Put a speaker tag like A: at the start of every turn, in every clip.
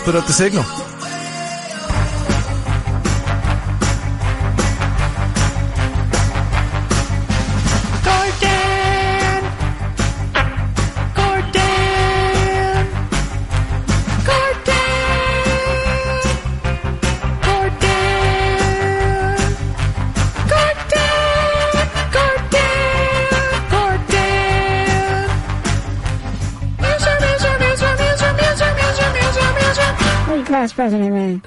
A: put up the signal.
B: Class president, man.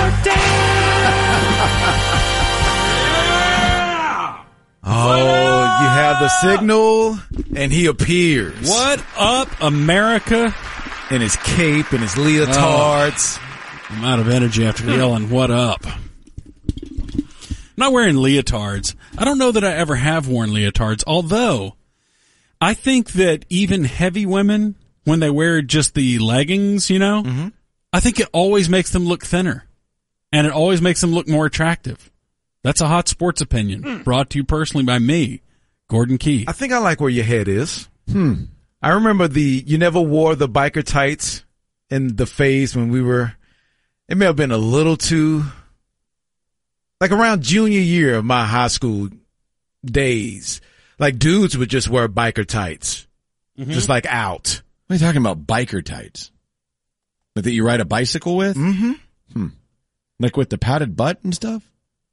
A: Oh, you have the signal, and he appears.
C: What up, America?
A: In his cape and his leotards.
C: I'm out of energy after yelling, what up? I'm not wearing leotards. I don't know that I ever have worn leotards, although I think that even heavy women, when they wear just the leggings, I think it always makes them look thinner, and it always makes them look more attractive. That's a hot sports opinion, brought to you personally by me, Gordon Key.
A: I think I like where your head is. I remember you never wore the biker tights in the phase when it may have been a little too, like around junior year of my high school days. Like dudes would just wear biker tights, just like out.
D: What are you talking about, biker tights? Like that you ride a bicycle with?
A: Mm-hmm.
D: Like with the padded butt and stuff?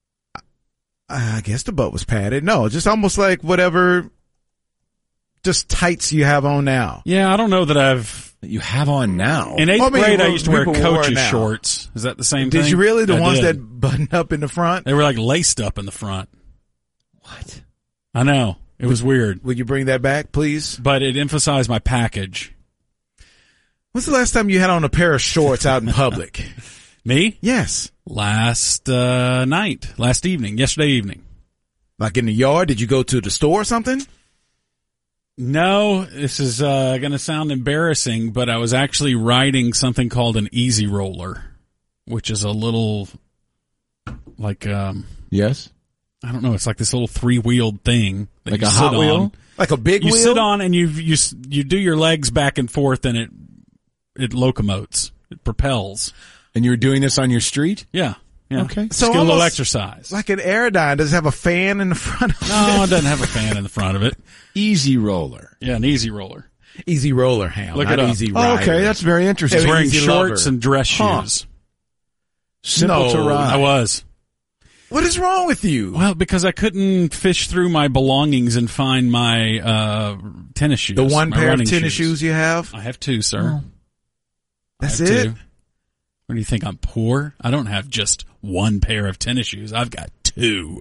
A: I guess the butt was padded. No, just almost like whatever, just tights you have on now.
C: Yeah, I don't know that
D: you have on now.
C: In eighth grade, I used to wear coach's shorts. Is that the same thing?
A: Did you really? The ones that button up in the front?
C: They were like laced up in the front.
D: What?
C: I know. It was weird.
A: Would you bring that back, please?
C: But it emphasized my package.
A: When's the last time you had on a pair of shorts out in public?
C: Me?
A: Yes.
C: Last evening, yesterday evening.
A: Like in the yard? Did you go to the store or something?
C: No, this is going to sound embarrassing, but I was actually riding something called an easy roller, which is a little, like,
D: yes?
C: I don't know, it's like this little three-wheeled thing. That
D: like
C: you
D: a
C: sit
D: Hot
C: on.
D: Wheel?
A: Like a big wheel?
C: You sit on and you do your legs back and forth and it locomotes. It propels.
D: And you were doing this on your street?
C: Yeah.
D: Okay.
C: So get a little exercise.
A: Like an Aerodyne. Does it have a fan in the front of it?
C: No, it doesn't have a fan in the front of it.
D: Easy roller.
C: Yeah, an easy roller.
A: Easy roller, Ham.
C: Look
A: not
C: it up.
A: easy rider.
D: Okay, that's very interesting.
C: He's wearing
A: Easy
C: shorts
A: lover.
C: and dress shoes.
D: Simple to ride.
C: I was.
A: What is wrong with you?
C: Well, because I couldn't fish through my belongings and find my tennis shoes.
A: The one
C: my
A: pair of
C: running
A: tennis shoes you have?
C: I have two, sir.
A: That's
C: I have
A: it?
C: two. What do you think? I'm poor? I don't have just one pair of tennis shoes. I've got two.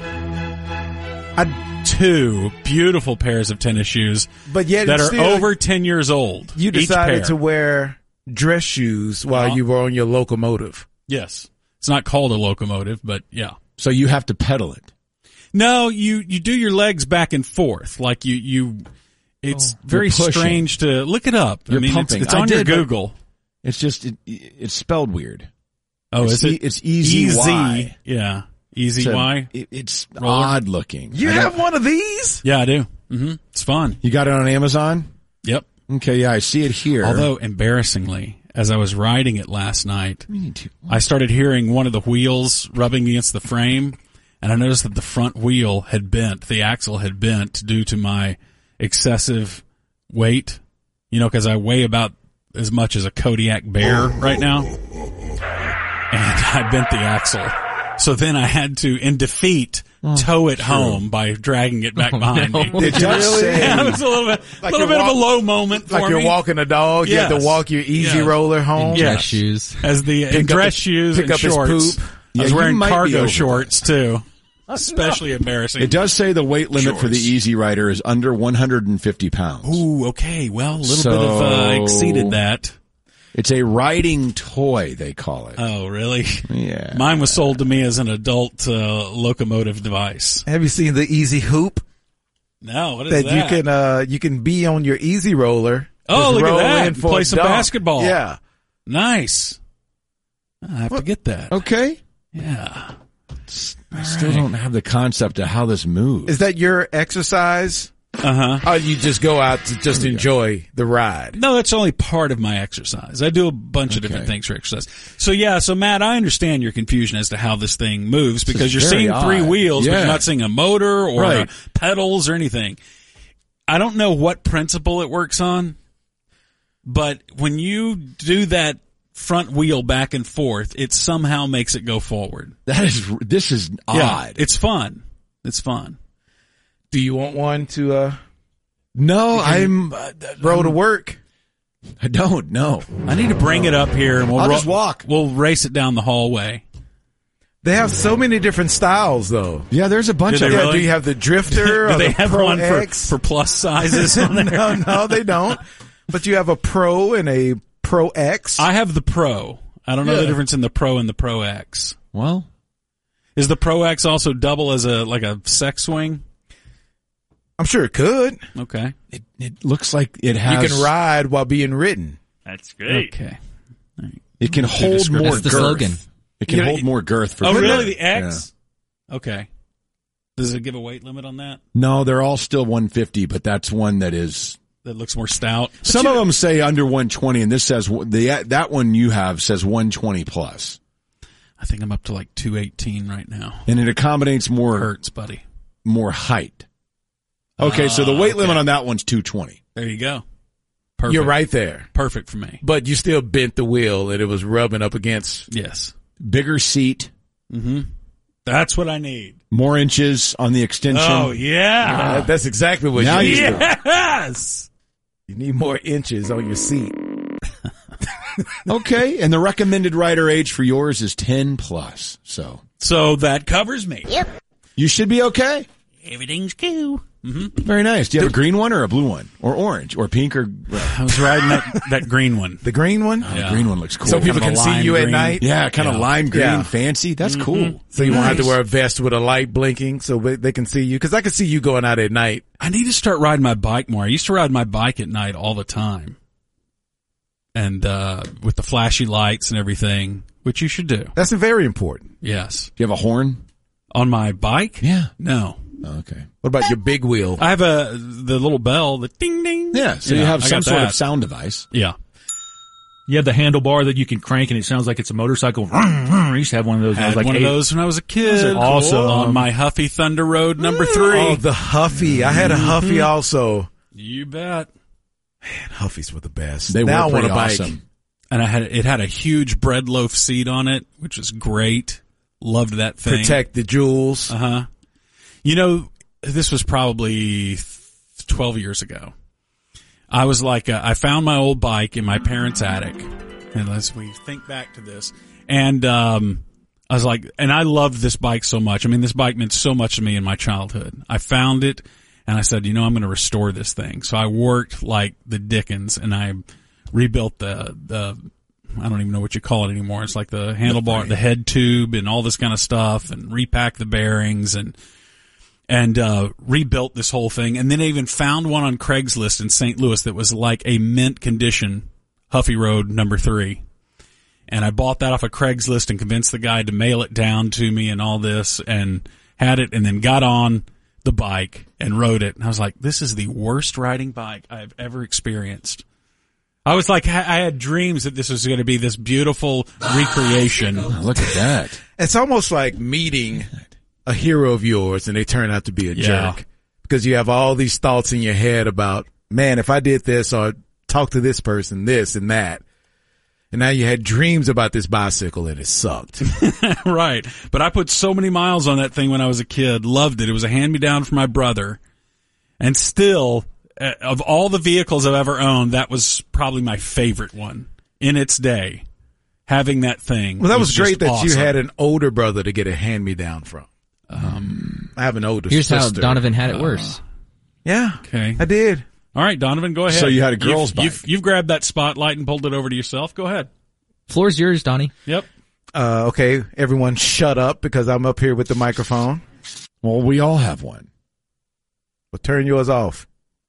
C: Two beautiful pairs of tennis shoes,
A: but yet
C: that are
A: still,
C: over 10 years old.
A: You
C: each
A: decided
C: pair.
A: to wear dress shoes while you were on your locomotive.
C: Yes. It's not called a locomotive, but yeah.
D: So you have to pedal it.
C: No, you do your legs back and forth. Like it's very strange to look it up.
D: You're
C: I mean,
D: pumping.
C: It's on your
D: but
C: Google.
D: It's just, it's spelled weird.
C: Oh, is it?
D: It's easy. Y.
C: Yeah. Easy Y.
D: It's
C: roller.
D: odd looking.
A: You have one of these?
C: Yeah, I do. Mm-hmm. It's fun.
D: You got it on Amazon?
C: Yep.
D: Okay, yeah, I see it here.
C: Although, embarrassingly, as I was riding it last night, I started hearing one of the wheels rubbing against the frame, and I noticed that the front wheel had bent, the axle had bent due to my excessive weight. You know, because I weigh about as much as a Kodiak bear right now. And I bent the axle. So then I had to, in defeat, tow it home by dragging it back behind me.
A: Did you really?
C: Yeah, it was a little bit of a low moment for
A: like you're
C: me.
A: walking a dog, you have to walk your easy roller home.
E: In dress shoes.
C: As in dress shoes and shorts.
A: His poop.
C: I was
D: Yeah,
C: wearing
D: you might be
C: cargo
D: over
C: shorts too. Especially embarrassing.
D: It does say the weight limit for the Easy Rider is under 150 pounds.
C: Ooh, okay. Well, a little bit of exceeded that.
D: It's a riding toy, they call it.
C: Oh, really?
D: Yeah.
C: Mine was sold to me as an adult locomotive device.
A: Have you seen the Easy Hoop?
C: No, what is that?
A: You can be on your Easy Roller.
C: Oh,
A: just
C: look
A: roll
C: at that.
A: in
C: And
A: for
C: play
A: a
C: some
A: dunk.
C: basketball.
A: Yeah.
C: Nice. I have to get that.
D: Okay.
C: Yeah.
D: I still don't have the concept of how this moves.
A: Is that your exercise Or you just go out to just enjoy the ride?
C: No, that's only part of my exercise. I do a bunch of different things for exercise. So Matt, I understand your confusion as to how this thing moves because you're seeing three wheels, but you're not seeing a motor or pedals or anything. I don't know what principle it works on, but when you do that front wheel back and forth, it somehow makes it go forward.
D: This is odd.
C: Yeah, it's fun. It's fun.
A: Do you want one to,
D: No, I'm,
A: roll to work?
D: I don't know.
C: I need to bring it up here and
D: I'll just walk.
C: We'll race it down the hallway.
A: They have so many different styles, though.
D: Yeah, there's a bunch
C: Do
D: of
C: they
D: them.
C: really?
A: Do you have the Drifter?
C: Do
A: or
C: they
A: the
C: have
A: Pro
C: one
A: X?
C: for plus sizes on there?
A: No, they don't. But you have a Pro and a Pro X.
C: I have the Pro. I don't know the difference in the Pro and the Pro X.
D: Well,
C: is the Pro X also double as a sex swing?
A: I'm sure it could.
C: Okay.
D: it looks like it has.
A: You can ride while being ridden.
B: That's great.
C: Okay.
D: It can hold more
E: That's the
D: girth.
E: slogan.
D: It can hold more girth for.
C: Oh,
D: sure.
C: really? The X? Yeah. Okay. Does it give a weight limit on that?
D: No, they're all still 150, but that's one that is.
C: That looks more stout.
D: Some of them say under 120, and this says that one you have says 120 plus,
C: I think I'm up to like 218 right now.
D: and it accommodates more
C: Hurts, buddy.
D: more height. Okay, so the weight limit on that one's 220.
C: There you go. Perfect.
A: You're right there.
C: Perfect for me.
A: But you still bent the wheel and it was rubbing up against.
C: Yes.
D: Bigger seat,
C: That's what I need.
D: more inches on the extension.
C: Oh, yeah.
A: That's exactly what
D: Now
A: you need.
C: Yes.
A: You need more inches on your seat.
D: Okay, and the recommended rider age for yours is 10 plus. So
C: that covers me. Yep.
D: you should be okay.
C: Everything's cool.
D: Very nice. Do you have a green one or a blue one? Or orange? Or pink or red?
C: I was riding that green one.
A: The green one?
C: Yeah.
D: The green one looks cool.
A: So people
C: Kind
A: can
C: of a
A: see you
C: lime
A: at
C: green.
A: night?
D: yeah, kind of lime green,
A: Yeah.
D: fancy. That's cool.
A: So you won't have to
D: Nice.
A: wear a vest with a light blinking so they can see you. Because I can see you going out at night.
C: I need to start riding my bike more. I used to ride my bike at night all the time. And with the flashy lights and everything, which you should do.
A: That's very important.
C: Yes.
D: Do you have a horn?
C: On my bike?
D: Yeah.
C: No.
D: Oh, okay.
A: What about your big wheel?
C: I have the little bell, the ding ding.
D: Yeah, so you have
C: I
D: some
C: got
D: sort
C: that.
D: of sound device.
C: Yeah.
B: You have the handlebar that you can crank and it sounds like it's a motorcycle. I used to have one of those. When I was
C: Had
B: like
C: one
B: 8.
C: of those when I was a kid.
B: Those are awesome.
C: On my Huffy Thunder Road number 3.
A: Oh, the Huffy. I had a Huffy also.
C: You bet.
A: Man, Huffies were the best.
D: They
A: now
D: were
A: I want
D: pretty
A: a bike.
D: awesome.
C: And it had a huge bread loaf seat on it, which was great. Loved that thing.
A: Protect the jewels.
C: Uh-huh. You know, this was probably 12 years ago. I was like, I found my old bike in my parents' attic. And as we think back to this, and I was like, and I loved this bike so much. I mean, this bike meant so much to me in my childhood. I found it, and I said, I'm going to restore this thing. So I worked like the Dickens, and I rebuilt the I don't even know what you call it anymore. It's like the handlebar, the head tube, and all this kind of stuff, and repacked the bearings, and rebuilt this whole thing. And then I even found one on Craigslist in St. Louis that was like a mint condition Huffy Road number 3. And I bought that off of Craigslist and convinced the guy to mail it down to me and all this, and had it, and then got on the bike and rode it. And I was like, this is the worst riding bike I've ever experienced. I was like, I had dreams that this was going to be this beautiful recreation.
D: Look at that.
A: It's almost like meeting a hero of yours and they turn out to be a jerk. Because you have all these thoughts in your head about, man, if I did this or talk to this person, this and that. And now you had dreams about this bicycle and it sucked.
C: Right. But I put so many miles on that thing when I was a kid. Loved it. It was a hand-me-down from my brother. And still, of all the vehicles I've ever owned, that was probably my favorite one in its day. Having that thing.
A: Well, that was great
C: just
A: that you
C: awesome.
A: had an older brother to get a hand-me-down from. I have an older
E: Here's
A: sister.
E: how Donovan had it worse.
A: Yeah.
C: Okay.
A: I did.
C: All right, Donovan, go ahead.
D: So you had a girl's bike.
C: You've grabbed that spotlight and pulled it over to yourself. Go ahead.
E: Floor's yours, Donnie.
C: Yep.
A: Okay, everyone shut up because I'm up here with the microphone.
D: Well, we all have one.
A: Well, turn yours off.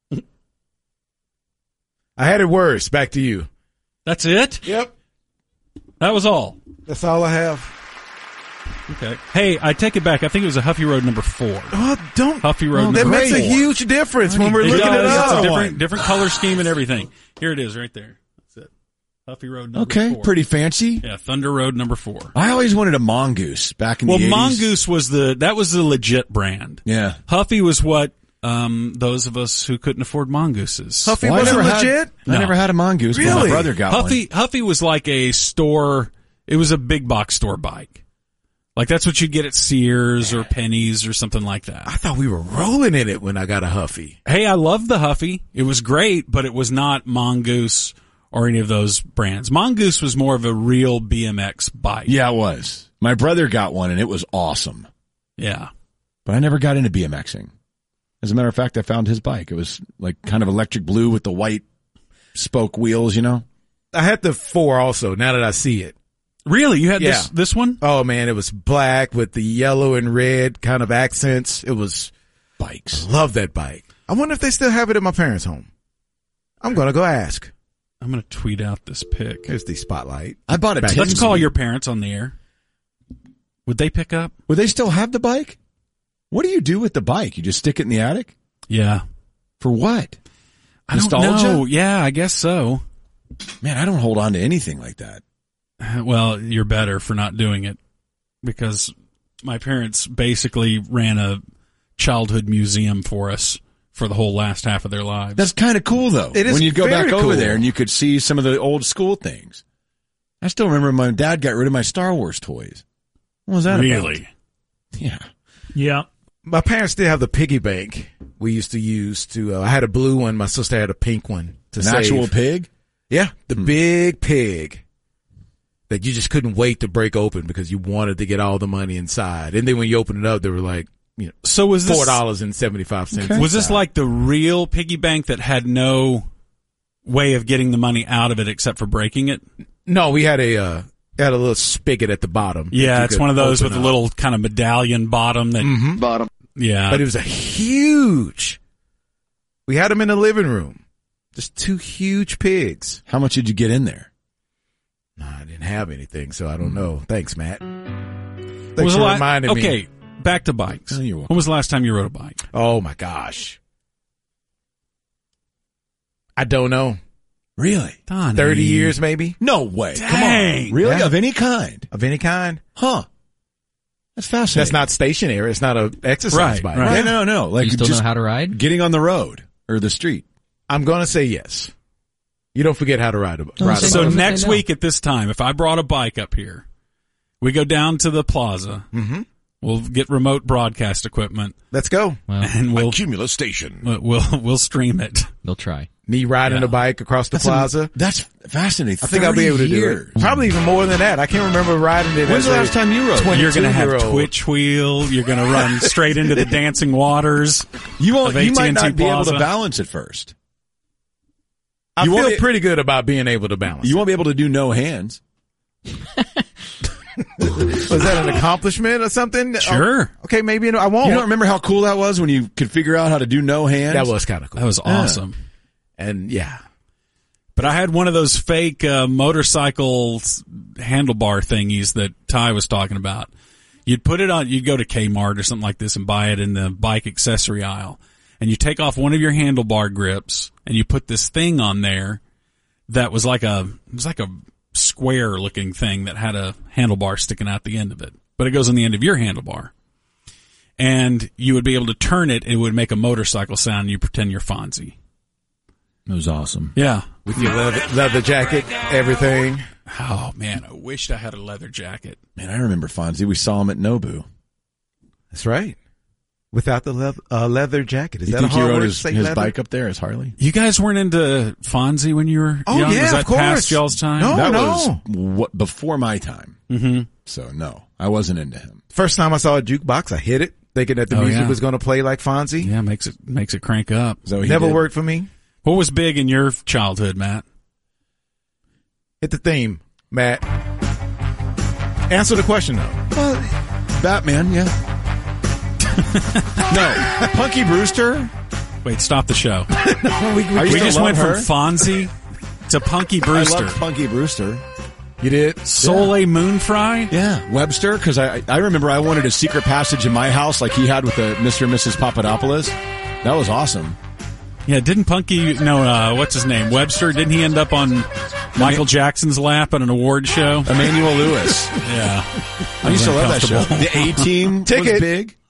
A: I had it worse. Back to you.
C: That's it?
A: Yep.
C: That was all.
A: That's all I have.
C: Okay. Hey, I take it back. I think it was a Huffy Road number 4.
A: Oh, don't.
C: Huffy Road
A: That
C: number
A: makes
C: 4.
A: a huge difference when we're
C: It
A: looking it
C: does.
A: up.
C: It's a different color scheme and everything. Here it is right there. That's it. Huffy Road number 4.
D: Okay, pretty fancy.
C: Yeah, Thunder Road number 4.
D: I always wanted a Mongoose back in the 80s.
C: Well, Mongoose was the legit brand.
D: Yeah.
C: Huffy was what those of us who couldn't afford Mongooses.
A: Huffy
D: Well,
A: wasn't
D: I
A: legit?
D: never had a Mongoose, but my
A: Really?
D: brother got one.
C: Huffy was like a store. It was a big box store bike. Like that's what you'd get at Sears or Penny's or something like that.
A: I thought we were rolling in it when I got a Huffy.
C: Hey, I loved the Huffy. It was great, but it was not Mongoose or any of those brands. Mongoose was more of a real BMX bike.
D: Yeah, it was. My brother got one, and it was awesome.
C: Yeah.
D: But I never got into BMXing. As a matter of fact, I found his bike. It was like kind of electric blue with the white spoke wheels, you know?
A: I had the 4 also, now that I see it.
C: Really? You had
A: Yeah.
C: this one?
A: Oh man, it was black with the yellow and red kind of accents. It was,
D: Bikes.
A: love that bike. I wonder if they still have it at my parents' home. I'm going to go ask.
C: I'm going to tweet out this pic.
A: Here's the spotlight.
D: I bought a
A: Back-
D: 10
C: Let's call your parents on the air. Would they pick up?
D: Would they still have the bike? What do you do with the bike? You just stick it in the attic?
C: Yeah.
D: For what?
C: I don't
D: Nostalgia?
C: know. Yeah, I guess so.
D: Man, I don't hold on to anything like that.
C: Well, you're better for not doing it because my parents basically ran a childhood museum for us for the whole last half of their lives.
D: That's kind of cool, though.
A: It is
D: when you go
A: very
D: back over
A: cool.
D: there and you could see some of the old school things. I still remember my dad got rid of my Star Wars toys. What was that
C: really?
D: about? Yeah.
B: Yeah.
A: My parents still have the piggy bank we used to use to, I had a blue one, my sister had a pink one to
D: An
A: save.
D: actual pig?
A: Yeah, the big pig that you just couldn't wait to break open because you wanted to get all the money inside. And then when you open it up, they were like, you know,
C: So was this
A: $4.75.
C: Was this
A: inside.
C: like the real piggy bank that had no way of getting the money out of it except for breaking it?
A: No, we had a little spigot at the bottom. that
C: Yeah,
A: you
C: it's
A: could
C: one of those with
A: open
C: a
A: up.
C: little kind of medallion bottom that
D: Bottom.
C: yeah.
A: But it was a huge. We had them in the living room. Just 2 huge pigs.
D: How much did you get in there?
A: No, I didn't have anything, so I don't know. Thanks, Matt.
C: When
A: Thanks
C: was
A: for
C: the la-
A: reminding me.
C: Okay, back to bikes.
D: Oh, you're welcome.
C: When was the last time you rode a bike?
A: Oh my gosh. I don't know.
D: Really?
C: Donnie.
A: 30 years maybe
D: No way. Come
C: Dang.
D: on. Really?
A: Yeah.
D: Of any kind?
A: of any kind.
D: Huh. That's fascinating.
A: That's not stationary. It's not a exercise
C: Right,
A: bike.
C: right.
D: Yeah, no. Like
E: you still
D: just
E: know how to ride?
D: getting on the road or the street.
A: I'm going to say yes. You don't forget how to ride a bike.
E: say
C: So
E: no.
C: next
E: Say no.
C: week at this time, if I brought a bike up here, we go down to the plaza.
A: Mm-hmm.
C: We'll get remote broadcast equipment
A: Let's go.
E: Well,
C: and we'll
D: Cumulus Station.
C: we'll stream it.
E: they'll try.
A: Me riding
C: Yeah.
A: a bike across the plaza.
D: That's fascinating.
A: I think I'll be able to do
D: years.
A: it. Probably even more than that. I can't remember riding it.
D: When's
A: as
D: the
A: a
D: last time you rode?
A: 22-year-old.
C: You're going to have Twitch wheel. You're going to run straight into the dancing waters.
D: You won't.
C: Of
D: You might
C: AT&T
D: not be able to
C: Plaza.
D: balance at first.
A: I
D: You won't
A: feel
D: be-
A: pretty good about being able to balance.
D: You won't be able to do no hands.
A: Was that an accomplishment or something?
C: Sure.
A: Oh, okay, maybe I won't.
D: You don't remember how cool that was when you could figure out how to do no hands?
A: That was kind of cool.
C: That was awesome.
A: And yeah.
C: But I had one of those fake motorcycle handlebar thingies that Ty was talking about. You'd put it on, you'd go to Kmart or something like this and buy it in the bike accessory aisle. And you take off one of your handlebar grips and you put this thing on there that was like a square looking thing that had a handlebar sticking out the end of it. But it goes on the end of your handlebar. And you would be able to turn it, it would make a motorcycle sound, and you pretend you're Fonzie.
D: It was awesome.
C: Yeah.
A: With your leather jacket, everything.
C: Oh man, I wished I had a leather jacket.
D: Man, I remember Fonzie. We saw him at Nobu.
A: That's right. Without the leather jacket. Is
D: You
A: that a
D: think he
A: hard
D: rode
A: word to
D: his
A: say,
D: his
A: leather?
D: bike up there, his Harley?
C: You guys weren't into Fonzie when you were
A: Oh,
C: young?
A: yeah,
C: Was that
A: of course.
C: past y'all's time?
A: No.
D: that
A: no.
D: was what, before my time.
C: Mm-hmm.
D: So no, I wasn't into him.
A: First time I saw a jukebox, I hit it, thinking that the
C: Oh,
A: music
C: yeah.
A: was going to play like Fonzie.
C: Yeah, makes it crank up.
D: So he
A: Never
D: did.
A: worked for me.
C: What was big in your childhood, Matt?
A: Hit the theme, Matt. Answer the question though.
D: Well, Batman, yeah. No, Punky Brewster.
C: Wait, stop the show.
D: I used
C: We
D: to
C: just
D: love
C: went
D: her.
C: from Fonzie to Punky
D: I
C: Brewster.
D: loved Punky Brewster.
A: You did?
C: Soleil Moon Fry?
D: Yeah, Webster, because I remember I wanted a secret passage in my house like he had with the Mr. and Mrs. Papadopoulos. That was awesome.
C: Yeah, didn't Punky, what's his name? Webster, didn't he end up on Michael Jackson's lap at an award show?
D: Emmanuel Lewis.
C: Yeah.
D: I used to love that show. The A-Team was
A: Ticket.
D: big.